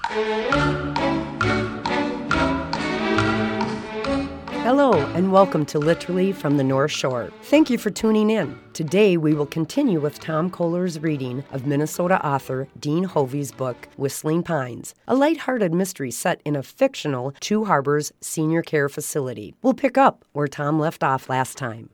Hello, and welcome to Literally from the North Shore. Thank you for tuning in. Today, we will continue with Tom Kohler's reading of Minnesota author Dean Hovey's book, Whistling Pines, a lighthearted mystery set in a fictional Two Harbors senior care facility. We'll pick up where Tom left off last time.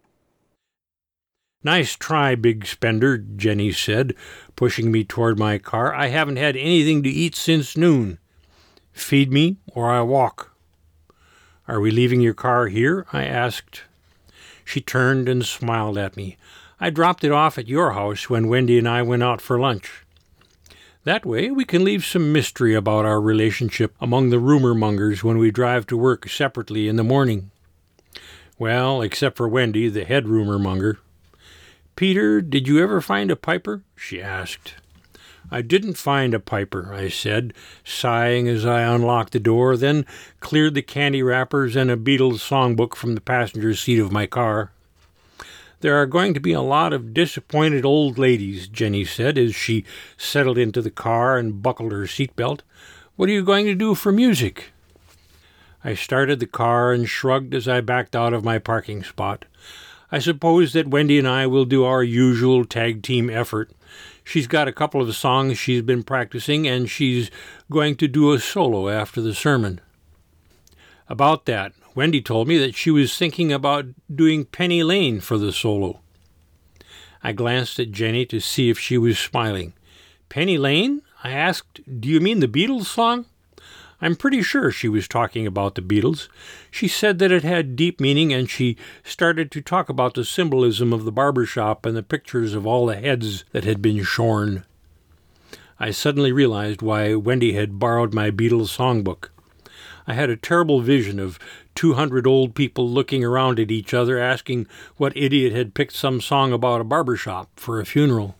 "Nice try, big spender," Jenny said, pushing me toward my car. "I haven't had anything to eat since noon. Feed me, or I walk." "Are we leaving your car here?" I asked. She turned and smiled at me. "I dropped it off at your house when Wendy and I went out for lunch. That way we can leave some mystery about our relationship among the rumor mongers when we drive to work separately in the morning. Well, except for Wendy, the head rumor monger." "Peter, did you ever find a piper?" she asked. "I didn't find a piper," I said, sighing as I unlocked the door, then cleared the candy wrappers and a Beatles songbook from the passenger seat of my car. "There are going to be a lot of disappointed old ladies," Jenny said as she settled into the car and buckled her seatbelt. "What are you going to do for music?" I started the car and shrugged as I backed out of my parking spot. "I suppose that Wendy and I will do our usual tag team effort. She's got a couple of songs she's been practicing, and she's going to do a solo after the sermon." About that, Wendy told me that she was thinking about doing Penny Lane for the solo. I glanced at Jenny to see if she was smiling. "Penny Lane?" I asked. "Do you mean the Beatles song?" I'm pretty sure she was talking about the Beatles. She said that it had deep meaning, and she started to talk about the symbolism of the barber shop and the pictures of all the heads that had been shorn. I suddenly realized why Wendy had borrowed my Beatles songbook. I had a terrible vision of 200 old people looking around at each other, asking what idiot had picked some song about a barber shop for a funeral.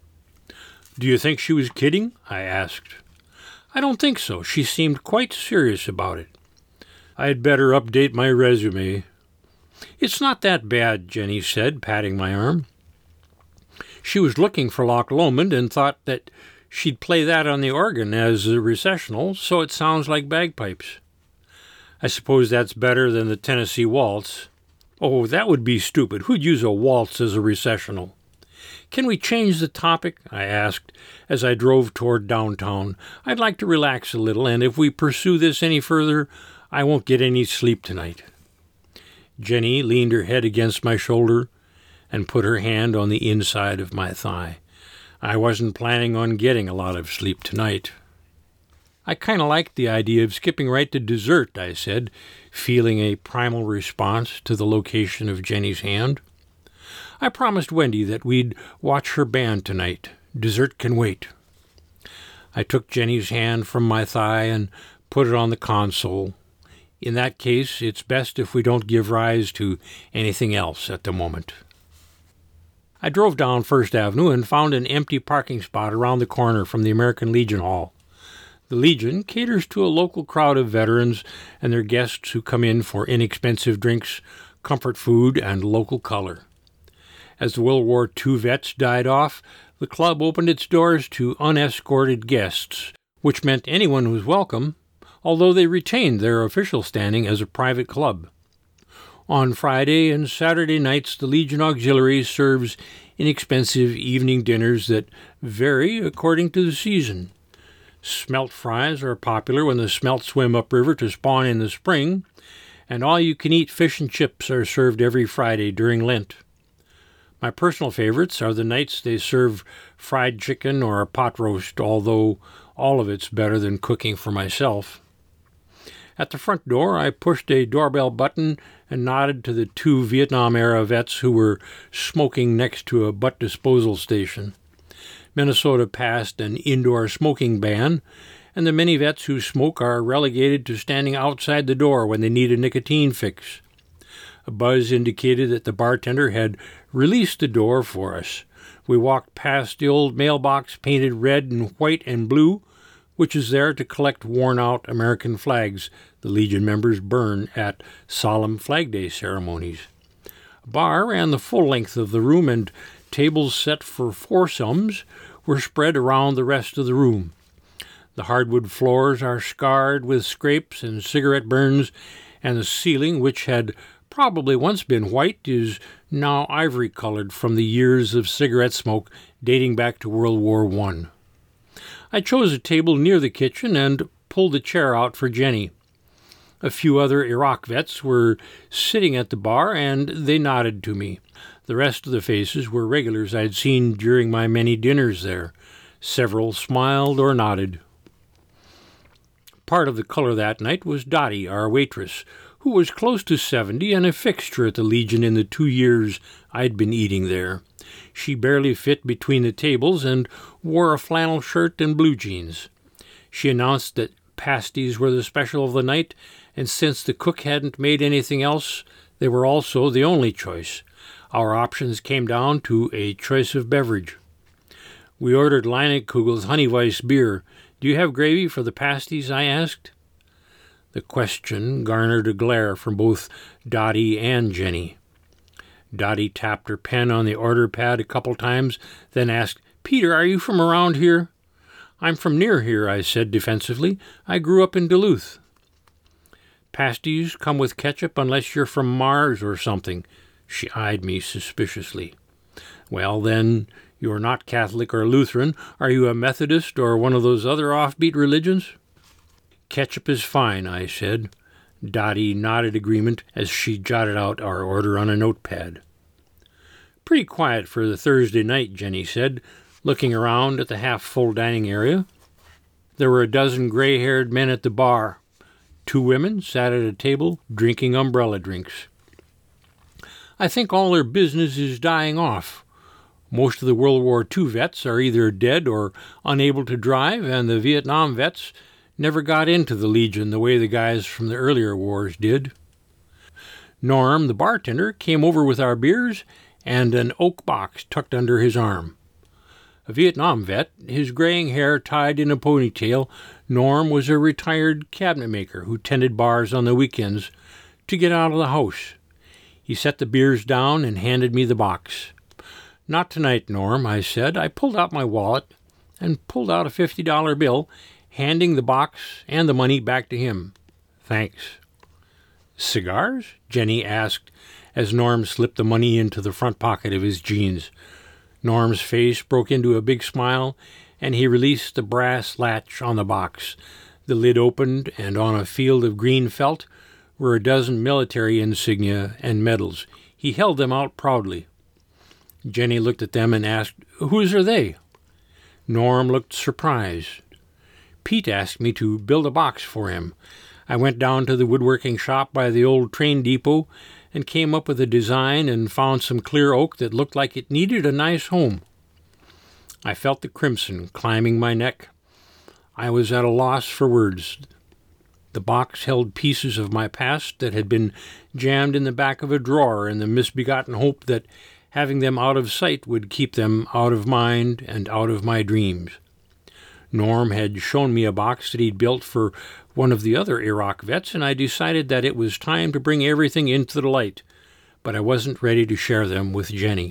"Do you think she was kidding?" I asked. "I don't think so. She seemed quite serious about it." "I'd better update my resume." "It's not that bad," Jenny said, patting my arm. She was looking for Loch Lomond and thought that she'd play that on the organ as a recessional, so it sounds like bagpipes. I suppose that's better than the Tennessee Waltz. Oh, that would be stupid. Who'd use a waltz as a recessional? "Can we change the topic?" I asked as I drove toward downtown. "I'd like to relax a little, and if we pursue this any further, I won't get any sleep tonight." Jenny leaned her head against my shoulder and put her hand on the inside of my thigh. I wasn't planning on getting a lot of sleep tonight. "I kind of liked the idea of skipping right to dessert," I said, feeling a primal response to the location of Jenny's hand. "I promised Wendy that we'd watch her band tonight. Dessert can wait." I took Jenny's hand from my thigh and put it on the console. In that case, it's best if we don't give rise to anything else at the moment. I drove down First Avenue and found an empty parking spot around the corner from the American Legion Hall. The Legion caters to a local crowd of veterans and their guests who come in for inexpensive drinks, comfort food, and local color. As the World War II vets died off, the club opened its doors to unescorted guests, which meant anyone was welcome, although they retained their official standing as a private club. On Friday and Saturday nights, the Legion Auxiliary serves inexpensive evening dinners that vary according to the season. Smelt fries are popular when the smelt swim upriver to spawn in the spring, and all-you-can-eat fish and chips are served every Friday during Lent. My personal favorites are the nights they serve fried chicken or a pot roast, although all of it's better than cooking for myself. At the front door, I pushed a doorbell button and nodded to the 2 Vietnam-era vets who were smoking next to a butt disposal station. Minnesota passed an indoor smoking ban, and the many vets who smoke are relegated to standing outside the door when they need a nicotine fix. A buzz indicated that the bartender had released the door for us. We walked past the old mailbox painted red and white and blue, which is there to collect worn-out American flags the Legion members burn at solemn Flag Day ceremonies. A bar ran the full length of the room, and tables set for foursomes were spread around the rest of the room. The hardwood floors are scarred with scrapes and cigarette burns, and the ceiling, which had probably once been white, is now ivory-colored from the years of cigarette smoke dating back to World War I. I chose a table near the kitchen and pulled the chair out for Jenny. A few other Iraq vets were sitting at the bar, and they nodded to me. The rest of the faces were regulars I'd seen during my many dinners there. Several smiled or nodded. Part of the color that night was Dottie, our waitress, who was close to 70 and a fixture at the Legion in the 2 years I'd been eating there. She barely fit between the tables and wore a flannel shirt and blue jeans. She announced that pasties were the special of the night, and since the cook hadn't made anything else, they were also the only choice. Our options came down to a choice of beverage. We ordered Leinenkugel's Honeyweisse beer. "Do you have gravy for the pasties?" I asked. The question garnered a glare from both Dottie and Jenny. Dottie tapped her pen on the order pad a couple times, then asked, "Peter, are you from around here?" "I'm from near here," I said defensively. "I grew up in Duluth." "Pasties come with ketchup unless you're from Mars or something." She eyed me suspiciously. "Well, then, you're not Catholic or Lutheran. Are you a Methodist or one of those other offbeat religions?" "Ketchup is fine," I said. Dottie nodded agreement as she jotted out our order on a notepad. "Pretty quiet for the Thursday night," Jenny said, looking around at the half-full dining area. There were a dozen gray-haired men at the bar. 2 women sat at a table drinking umbrella drinks. "I think all their business is dying off. Most of the World War II vets are either dead or unable to drive, and the Vietnam vets never got into the Legion the way the guys from the earlier wars did." Norm, the bartender, came over with our beers and an oak box tucked under his arm. A Vietnam vet, his graying hair tied in a ponytail, Norm was a retired cabinet maker who tended bars on the weekends to get out of the house. He set the beers down and handed me the box. "Not tonight, Norm," I said. I pulled out my wallet and pulled out a $50 bill, handing the box and the money back to him. "Thanks." "Cigars?" Jenny asked as Norm slipped the money into the front pocket of his jeans. Norm's face broke into a big smile, and he released the brass latch on the box. The lid opened, and on a field of green felt were a dozen military insignia and medals. He held them out proudly. Jenny looked at them and asked, "Whose are they?" Norm looked surprised. "Pete asked me to build a box for him. I went down to the woodworking shop by the old train depot and came up with a design and found some clear oak that looked like it needed a nice home." I felt the crimson climbing my neck. I was at a loss for words. The box held pieces of my past that had been jammed in the back of a drawer in the misbegotten hope that having them out of sight would keep them out of mind and out of my dreams. Norm had shown me a box that he'd built for one of the other Iraq vets, and I decided that it was time to bring everything into the light, but I wasn't ready to share them with Jenny.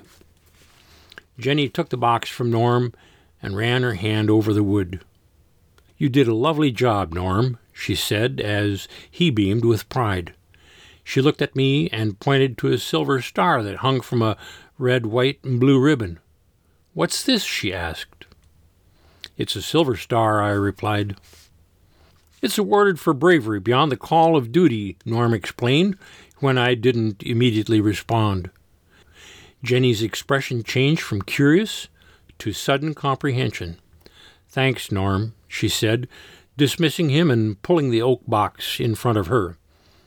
Jenny took the box from Norm and ran her hand over the wood. "You did a lovely job, Norm," she said as he beamed with pride. She looked at me and pointed to a silver star that hung from a red, white, and blue ribbon. "What's this?" she asked. "It's a silver star," I replied. "It's awarded for bravery beyond the call of duty," Norm explained when I didn't immediately respond. Jenny's expression changed from curious to sudden comprehension. "Thanks, Norm," she said, dismissing him and pulling the oak box in front of her.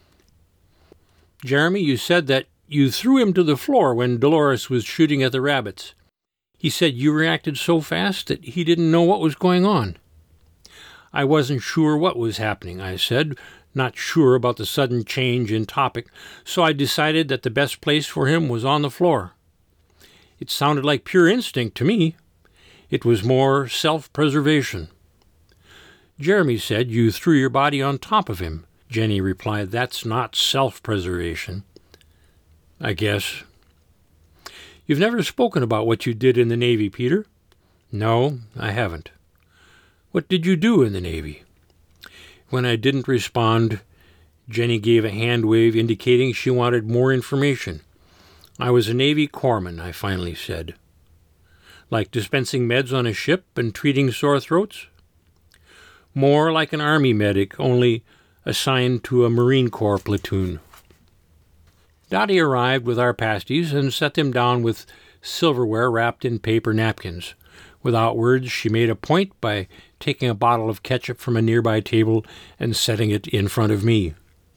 "Jeremy, you said that you threw him to the floor when Dolores was shooting at the rabbits. He said you reacted so fast that he didn't know what was going on." "I wasn't sure what was happening," I said, not sure about the sudden change in topic, so I decided that the best place for him was on the floor. It sounded like pure instinct to me. It was more self-preservation. "Jeremy said you threw your body on top of him," Jenny replied. "That's not self-preservation." "I guess." "You've never spoken about what you did in the Navy, Peter?" "No, I haven't." What did you do in the Navy? When I didn't respond, Jenny gave a hand wave indicating she wanted more information. I was a Navy corpsman, I finally said. Like dispensing meds on a ship and treating sore throats? More like an Army medic, only assigned to a Marine Corps platoon. Dottie arrived with our pasties and set them down with silverware wrapped in paper napkins. Without words, she made a point by taking a bottle of ketchup from a nearby table and setting it in front of me.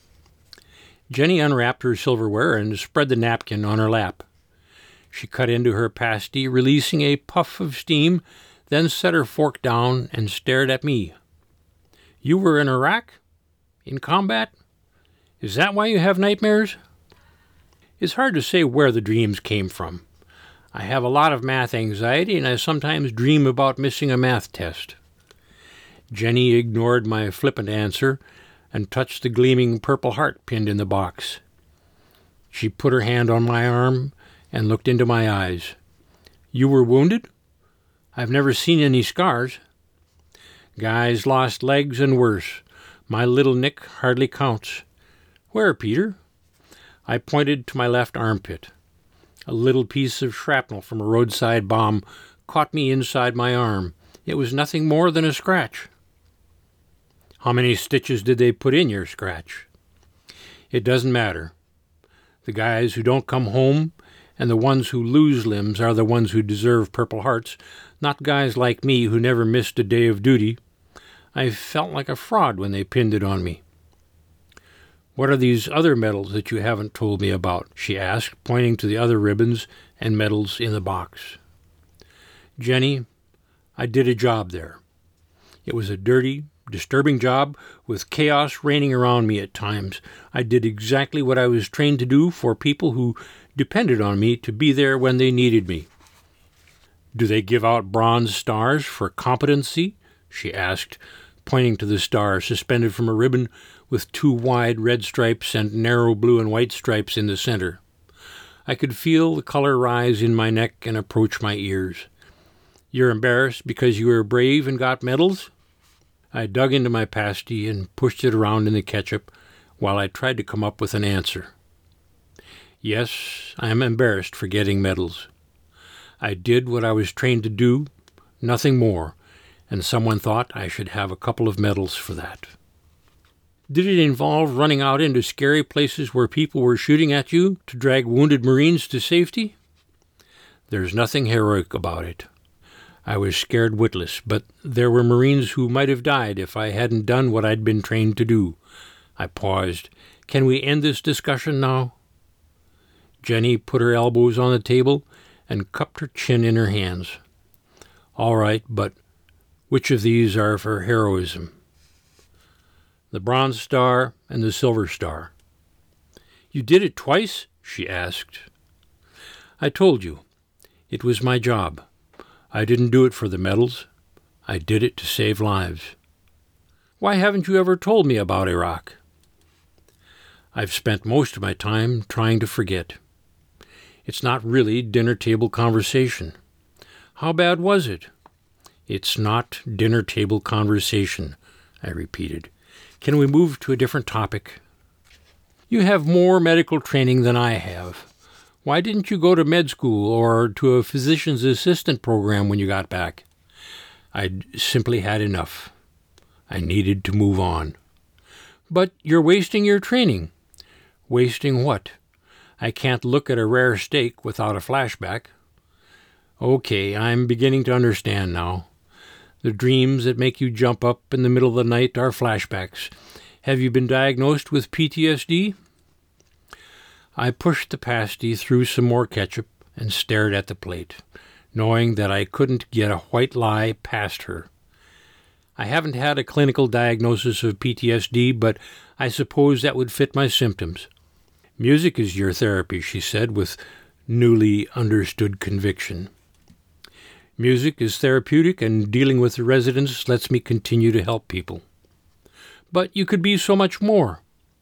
Jenny unwrapped her silverware and spread the napkin on her lap. She cut into her pasty, releasing a puff of steam, then set her fork down and stared at me. You were in Iraq? In combat? Is that why you have nightmares? It's hard to say where the dreams came from. I have a lot of math anxiety, and I sometimes dream about missing a math test. Jenny ignored my flippant answer and touched the gleaming purple heart pinned in the box. She put her hand on my arm and looked into my eyes. You were wounded? I've never seen any scars. Guys lost legs and worse. My little nick hardly counts. Where, Peter? I pointed to my left armpit. A little piece of shrapnel from a roadside bomb caught me inside my arm. It was nothing more than a scratch. How many stitches did they put in your scratch? It doesn't matter. The guys who don't come home and the ones who lose limbs are the ones who deserve Purple Hearts, not guys like me who never missed a day of duty. I felt like a fraud when they pinned it on me. What are these other medals that you haven't told me about? She asked, pointing to the other ribbons and medals in the box. Jenny, I did a job there. It was a dirty, disturbing job with chaos reigning around me at times. I did exactly what I was trained to do for people who depended on me to be there when they needed me. Do they give out bronze stars for competency? She asked, pointing to the star suspended from a ribbon with 2 wide red stripes and narrow blue and white stripes in the center. I could feel the color rise in my neck and approach my ears. You're embarrassed because you were brave and got medals? I dug into my pasty and pushed it around in the ketchup while I tried to come up with an answer. Yes, I am embarrassed for getting medals. I did what I was trained to do, nothing more, and someone thought I should have a couple of medals for that. Did it involve running out into scary places where people were shooting at you to drag wounded Marines to safety? There's nothing heroic about it. I was scared witless, but there were Marines who might have died if I hadn't done what I'd been trained to do. I paused. Can we end this discussion now? Jenny put her elbows on the table and cupped her chin in her hands. All right, but which of these are for heroism? The Bronze Star and the Silver Star. You did it twice? She asked. I told you. It was my job. I didn't do it for the medals. I did it to save lives. Why haven't you ever told me about Iraq? I've spent most of my time trying to forget. It's not really dinner table conversation. How bad was it? It's not dinner table conversation, I repeated. Can we move to a different topic? You have more medical training than I have. Why didn't you go to med school or to a physician's assistant program when you got back? I'd simply had enough. I needed to move on. But you're wasting your training. Wasting what? I can't look at a rare steak without a flashback. Okay, I'm beginning to understand now. The dreams that make you jump up in the middle of the night are flashbacks. Have you been diagnosed with PTSD? I pushed the pasty through some more ketchup and stared at the plate, knowing that I couldn't get a white lie past her. I haven't had a clinical diagnosis of PTSD, but I suppose that would fit my symptoms. Music is your therapy, she said with newly understood conviction. Music is therapeutic, and dealing with the residents lets me continue to help people. But you could be so much more.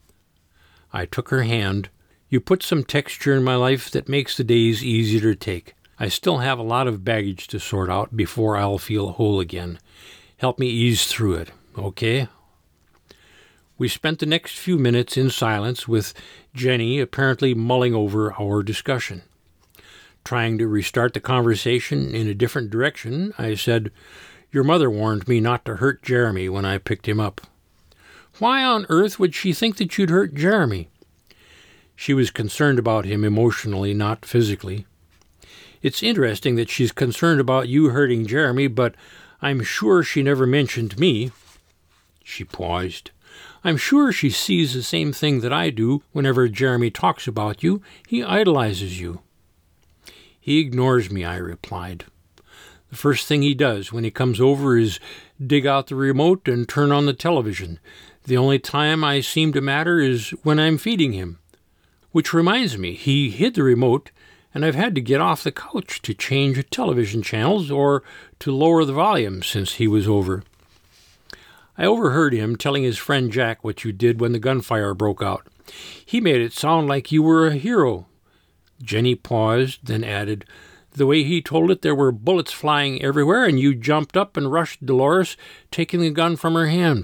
I took her hand. You put some texture in my life that makes the days easier to take. I still have a lot of baggage to sort out before I'll feel whole again. Help me ease through it, okay? We spent the next few minutes in silence, with Jenny apparently mulling over our discussion. Trying to restart the conversation in a different direction, I said, "Your mother warned me not to hurt Jeremy when I picked him up." "Why on earth would she think that you'd hurt Jeremy?" "She was concerned about him emotionally, not physically." "It's interesting that she's concerned about you hurting Jeremy, but I'm sure she never mentioned me." She paused. "I'm sure she sees the same thing that I do whenever Jeremy talks about you. He idolizes you." "He ignores me," I replied. "The first thing he does when he comes over is dig out the remote and turn on the television. The only time I seem to matter is when I'm feeding him. Which reminds me, he hid the remote, and I've had to get off the couch to change television channels or to lower the volume since he was over. I overheard him telling his friend Jack what you did when the gunfire broke out. He made it sound like you were a hero." Jenny paused, then added, "The way he told it, there were bullets flying everywhere, and you jumped up and rushed Dolores, taking the gun from her hand."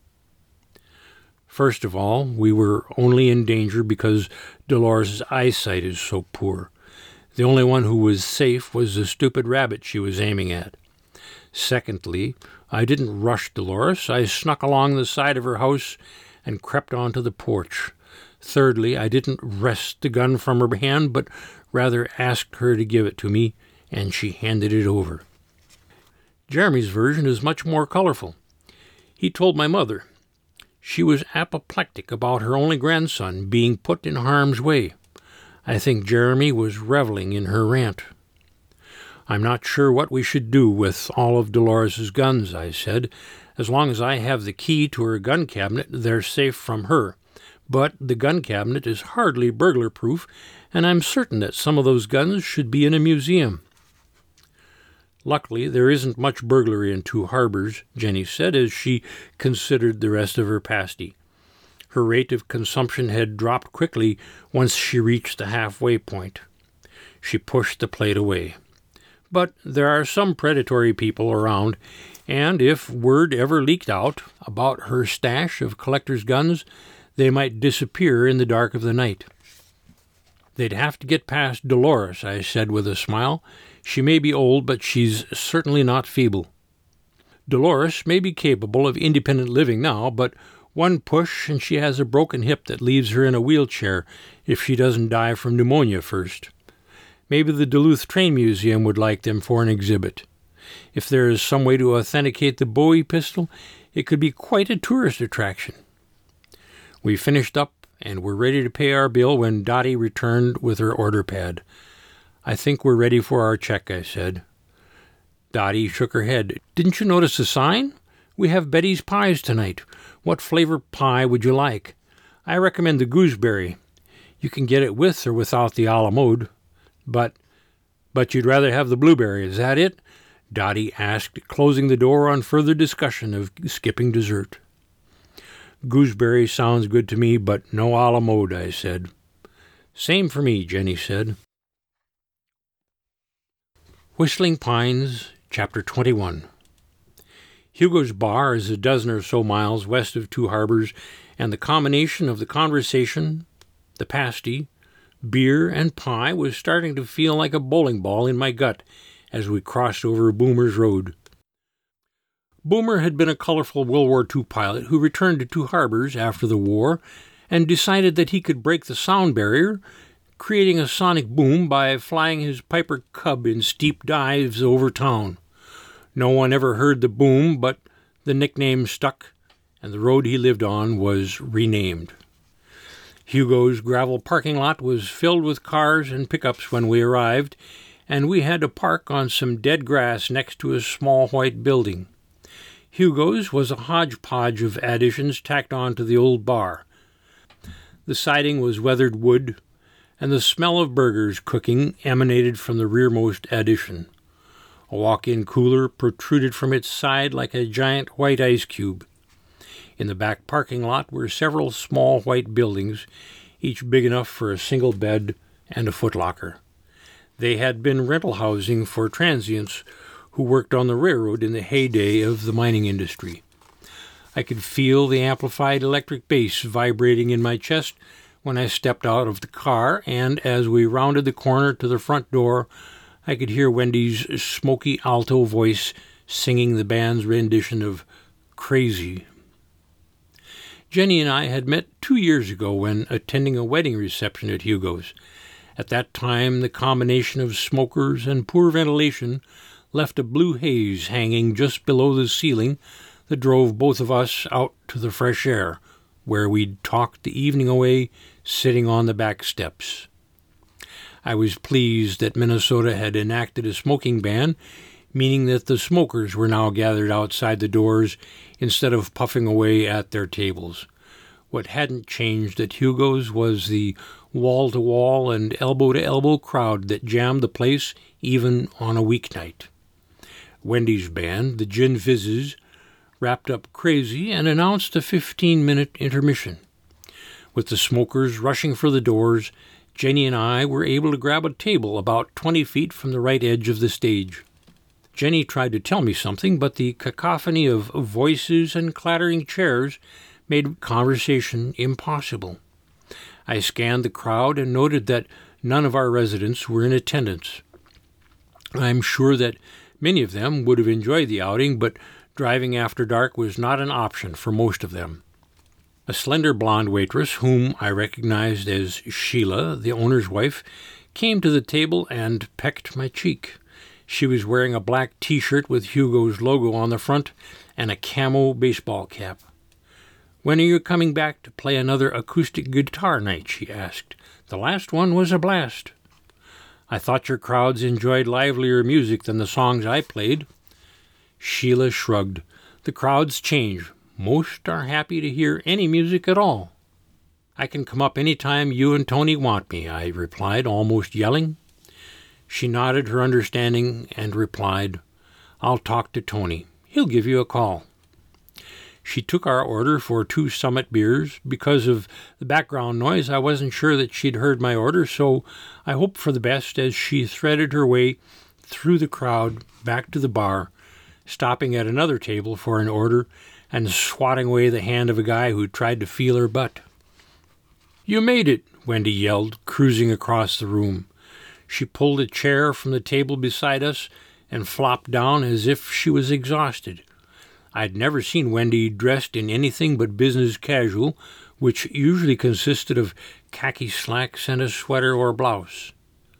"First of all, we were only in danger because Dolores' eyesight is so poor. The only one who was safe was the stupid rabbit she was aiming at. Secondly, I didn't rush Dolores. I snuck along the side of her house and crept onto the porch. Thirdly, I didn't wrest the gun from her hand, but rather asked her to give it to me, and she handed it over." Jeremy's version is much more colorful. He told my mother. She was apoplectic about her only grandson being put in harm's way. I think Jeremy was reveling in her rant. "I'm not sure what we should do with all of Dolores's guns," I said. "As long as I have the key to her gun cabinet, they're safe from her. But the gun cabinet is hardly burglar-proof, and I'm certain that some of those guns should be in a museum." "Luckily, there isn't much burglary in Two Harbors," Jenny said as she considered the rest of her pasty. Her rate of consumption had dropped quickly once she reached the halfway point. She pushed the plate away. "But there are some predatory people around, and if word ever leaked out about her stash of collector's guns, they might disappear in the dark of the night." "They'd have to get past Dolores," I said with a smile. "She may be old, but she's certainly not feeble." "Dolores may be capable of independent living now, but one push and she has a broken hip that leaves her in a wheelchair if she doesn't die from pneumonia first. Maybe the Duluth Train Museum would like them for an exhibit. If there is some way to authenticate the Bowie pistol, it could be quite a tourist attraction." We finished up and were ready to pay our bill when Dottie returned with her order pad. "I think we're ready for our check," I said. Dottie shook her head. "Didn't you notice the sign? We have Betty's pies tonight. What flavor pie would you like? I recommend the gooseberry. You can get it with or without the a la mode. But you'd rather have the blueberry, is that it?" Dottie asked, closing the door on further discussion of skipping dessert. "Gooseberry sounds good to me, but no a la mode," I said. "Same for me," Jenny said. Whistling Pines, Chapter 21. Hugo's Bar is a dozen or so miles west of Two Harbors, and the combination of the conversation, the pasty, beer, and pie was starting to feel like a bowling ball in my gut as we crossed over Boomer's Road. Boomer had been a colorful World War II pilot who returned to Two Harbors after the war and decided that he could break the sound barrier, creating a sonic boom by flying his Piper Cub in steep dives over town. No one ever heard the boom, but the nickname stuck, and the road he lived on was renamed. Hugo's gravel parking lot was filled with cars and pickups when we arrived, and we had to park on some dead grass next to a small white building. Hugo's was a hodgepodge of additions tacked on to the old bar. The siding was weathered wood, and the smell of burgers cooking emanated from the rearmost addition. A walk-in cooler protruded from its side like a giant white ice cube. In the back parking lot were several small white buildings, each big enough for a single bed and a footlocker. They had been rental housing for transients who worked on the railroad in the heyday of the mining industry. I could feel the amplified electric bass vibrating in my chest when I stepped out of the car, and as we rounded the corner to the front door, I could hear Wendy's smoky alto voice singing the band's rendition of Crazy. Jenny and I had met 2 years ago when attending a wedding reception at Hugo's. At that time, the combination of smokers and poor ventilation left a blue haze hanging just below the ceiling that drove both of us out to the fresh air, where we'd talked the evening away sitting on the back steps. I was pleased that Minnesota had enacted a smoking ban, meaning that the smokers were now gathered outside the doors instead of puffing away at their tables. What hadn't changed at Hugo's was the wall-to-wall and elbow-to-elbow crowd that jammed the place even on a weeknight. Wendy's band, the Gin Fizzes, wrapped up Crazy and announced a 15-minute intermission. With the smokers rushing for the doors, Jenny and I were able to grab a table about 20 feet from the right edge of the stage. Jenny tried to tell me something, but the cacophony of voices and clattering chairs made conversation impossible. I scanned the crowd and noted that none of our residents were in attendance. I'm sure that many of them would have enjoyed the outing, but driving after dark was not an option for most of them. A slender blonde waitress, whom I recognized as Sheila, the owner's wife, came to the table and pecked my cheek. She was wearing a black T-shirt with Hugo's logo on the front and a camo baseball cap. "When are you coming back to play another acoustic guitar night?" she asked. "The last one was a blast." "I thought your crowds enjoyed livelier music than the songs I played." Sheila shrugged. "The crowds change. Most are happy to hear any music at all." "I can come up any time you and Tony want me," I replied, almost yelling. She nodded her understanding and replied, "I'll talk to Tony. He'll give you a call." She took our order for 2 Summit beers. Because of the background noise, I wasn't sure that she'd heard my order, so I hoped for the best as she threaded her way through the crowd back to the bar, stopping at another table for an order and swatting away the hand of a guy who tried to feel her butt. "You made it," Wendy yelled, cruising across the room. She pulled a chair from the table beside us and flopped down as if she was exhausted. I'd never seen Wendy dressed in anything but business casual, which usually consisted of khaki slacks and a sweater or blouse.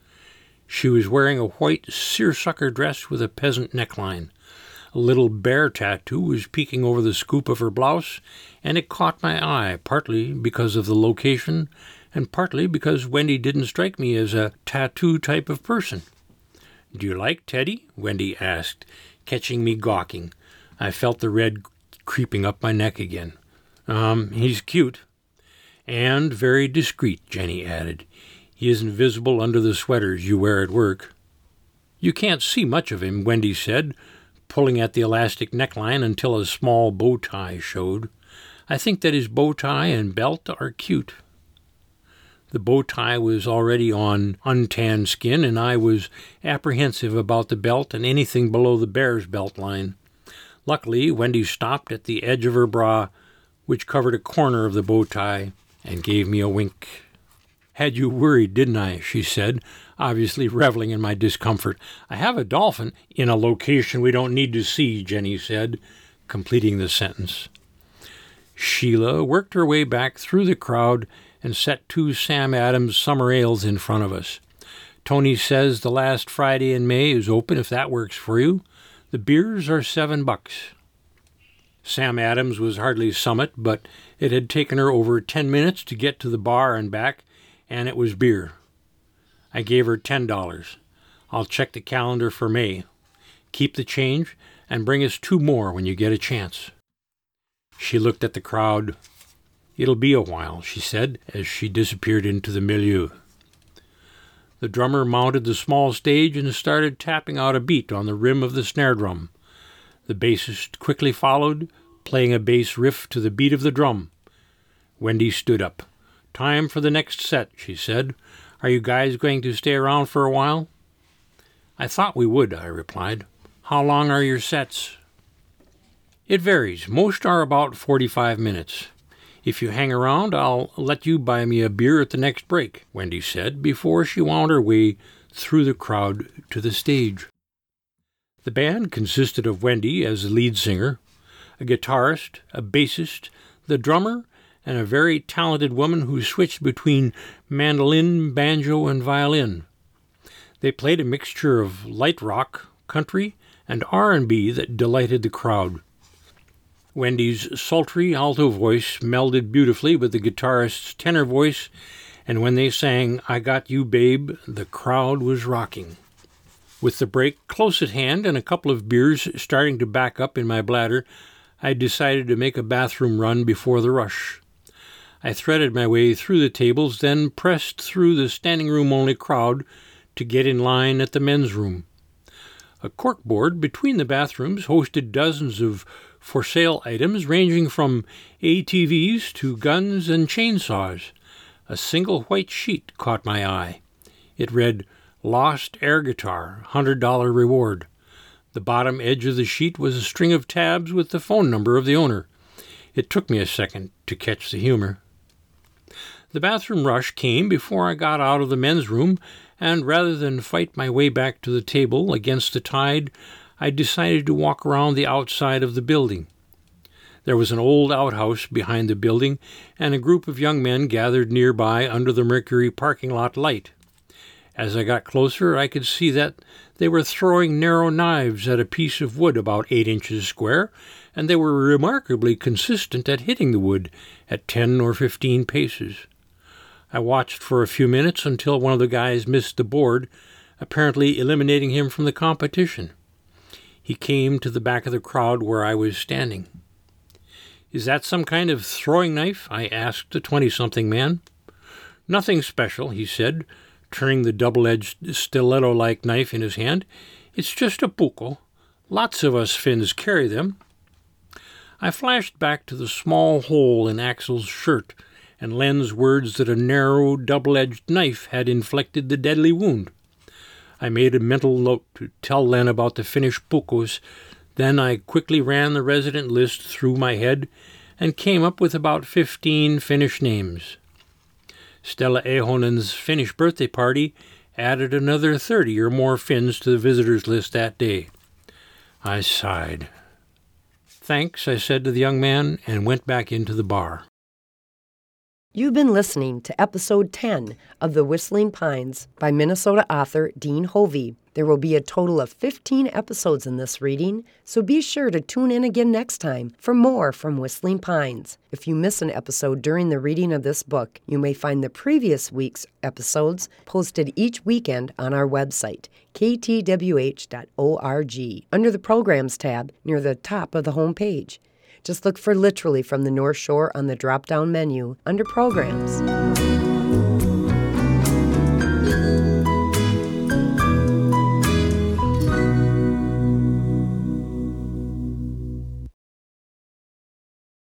She was wearing a white seersucker dress with a peasant neckline. A little bear tattoo was peeking over the scoop of her blouse, and it caught my eye, partly because of the location, and partly because Wendy didn't strike me as a tattoo type of person. "Do you like Teddy?" Wendy asked, catching me gawking. I felt the red creeping up my neck again. He's cute." "And very discreet," Jenny added. "He isn't visible under the sweaters you wear at work." "You can't see much of him," Wendy said, pulling at the elastic neckline until a small bow tie showed. "I think that his bow tie and belt are cute." The bow tie was already on untanned skin, and I was apprehensive about the belt and anything below the bear's belt line. Luckily, Wendy stopped at the edge of her bra, which covered a corner of the bow tie, and gave me a wink. "Had you worried, didn't I?" she said, obviously reveling in my discomfort. "I have a dolphin in a location we don't need to see," Jenny said, completing the sentence. Sheila worked her way back through the crowd and set 2 Sam Adams summer ales in front of us. "Tony says the last Friday in May is open if that works for you. The beers are $7. Sam Adams was hardly Summit, but it had taken her over 10 minutes to get to the bar and back, and it was beer. I gave her $10. "I'll check the calendar for May. Keep the change and bring us 2 more when you get a chance." She looked at the crowd. "It'll be a while," she said, as she disappeared into the milieu. The drummer mounted the small stage and started tapping out a beat on the rim of the snare drum. The bassist quickly followed, playing a bass riff to the beat of the drum. Wendy stood up. "Time for the next set," she said. "Are you guys going to stay around for a while?" "I thought we would," I replied. How long are your sets? It varies. Most are about 45 minutes. If you hang around, I'll let you buy me a beer at the next break, Wendy said before she wound her way through the crowd to the stage. The band consisted of Wendy as the lead singer, a guitarist, a bassist, the drummer, and a very talented woman who switched between mandolin, banjo, and violin. They played a mixture of light rock, country, and R&B that delighted the crowd. Wendy's sultry alto voice melded beautifully with the guitarist's tenor voice, and when they sang "I Got You, Babe," the crowd was rocking. With the break close at hand and a couple of beers starting to back up in my bladder, I decided to make a bathroom run before the rush. I threaded my way through the tables, then pressed through the standing-room-only crowd to get in line at the men's room. A corkboard between the bathrooms hosted dozens of for-sale items ranging from ATVs to guns and chainsaws. A single white sheet caught my eye. It read, "Lost air guitar, $100 reward." The bottom edge of the sheet was a string of tabs with the phone number of the owner. It took me a second to catch the humor. The bathroom rush came before I got out of the men's room, and rather than fight my way back to the table against the tide, I decided to walk around the outside of the building. There was an old outhouse behind the building, and a group of young men gathered nearby under the Mercury parking lot light. As I got closer, I could see that they were throwing narrow knives at a piece of wood about 8 inches square, and they were remarkably consistent at hitting the wood at 10 or 15 paces. I watched for a few minutes until one of the guys missed the board, apparently eliminating him from the competition. He came to the back of the crowd where I was standing. "Is that some kind of throwing knife?" I asked the 20-something man. "Nothing special," he said, turning the double-edged stiletto-like knife in his hand. "It's just a puko. Lots of us Finns carry them." I flashed back to the small hole in Axel's shirt and Len's words that a narrow, double-edged knife had inflicted the deadly wound. I made a mental note to tell Len about the Finnish pukos. Then I quickly ran the resident list through my head and came up with about 15 Finnish names. Stella Ehonen's Finnish birthday party added another 30 or more Finns to the visitors list that day. I sighed. "Thanks," I said to the young man, and went back into the bar. You've been listening to Episode 10 of The Whistling Pines by Minnesota author Dean Hovey. There will be a total of 15 episodes in this reading, so be sure to tune in again next time for more from Whistling Pines. If you miss an episode during the reading of this book, you may find the previous week's episodes posted each weekend on our website, ktwh.org, under the Programs tab near the top of the home page. Just look for Literally from the North Shore on the drop-down menu under Programs.